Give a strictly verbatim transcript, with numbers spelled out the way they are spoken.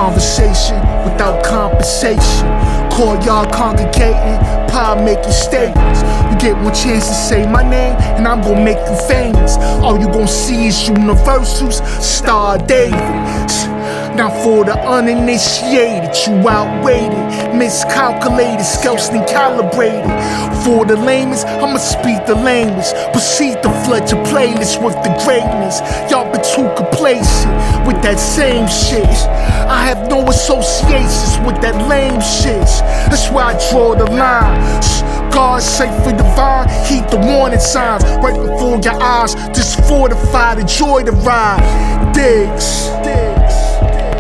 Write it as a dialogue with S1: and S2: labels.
S1: conversation without compensation. Call y'all congregating, pie making statements. You get one chance to say my name, and I'm gonna make you famous. All you gonna see is universals, Star David. Now for the uninitiated, you outweighted, miscalculated, scarcely calibrated. For the lamest, I'ma speak the language. Proceed to flood your playlist with the greatness. Y'all been too complacent with that same shit. I have no associations with that lame shit. That's where I draw the line. God safe for divine, heed the warning signs right before your eyes. Just fortify the joy to ride. Digs.